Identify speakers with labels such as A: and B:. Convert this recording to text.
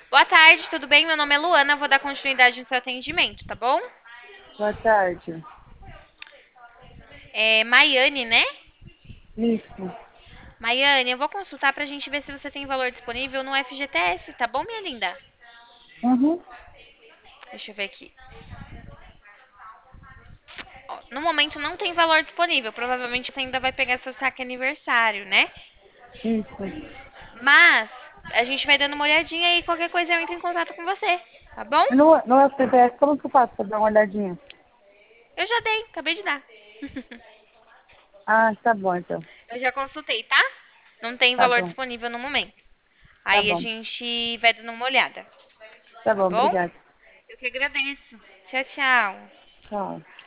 A: Boa tarde, tudo bem? Meu nome é Luana, vou dar continuidade no seu atendimento, tá bom?
B: Boa tarde.
A: É Maiane, né?
B: Isso.
A: Maiane, eu vou consultar pra gente ver se você tem valor disponível no FGTS, tá bom, minha linda?
B: Uhum.
A: Deixa eu ver aqui. Ó, no momento não tem valor disponível, provavelmente você ainda vai pegar seu saque aniversário, né?
B: Isso.
A: Mas a gente vai dando uma olhadinha e qualquer coisa eu entro em contato com você, tá bom?
B: No FTTS, como que eu faço pra dar uma olhadinha?
A: Eu já dei, acabei de dar.
B: Ah, tá bom então.
A: Eu já consultei, tá? Não tem
B: Tá
A: valor
B: bom.
A: disponível no momento.
B: Tá
A: Aí a
B: bom.
A: gente vai dando uma olhada,
B: Tá
A: tá
B: bom,
A: bom?
B: obrigada.
A: Eu que agradeço. Tchau, tchau.
B: Tchau.